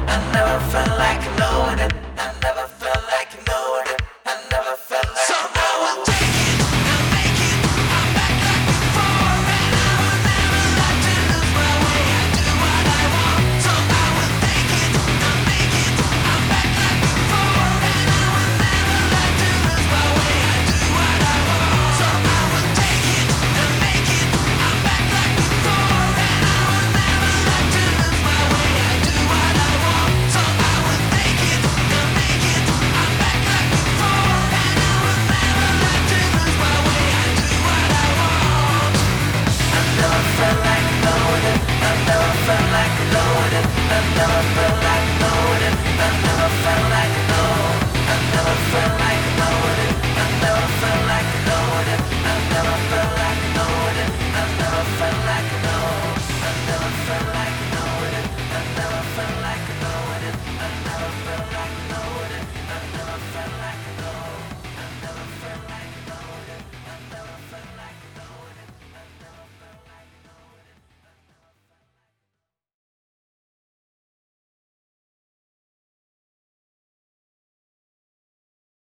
I never felt like knowing it. I never felt like knowing it. I never felt like so I will take it and make it. I'm back like before, and I will never like to lose my way. I do what I want, so I will take it and make it. I'm back like before, and I will never like to lose my way. I do what I want, so I will take it and make it. I'm back like before, and I will never like to lose my way. I do what I want, so I will take it and make it. I'm back like before, and I will never like to lose my way. I do what I want. I never felt like knowing it. I never felt like knowing it. I never felt like knowing it. I never felt like knowing. I never felt like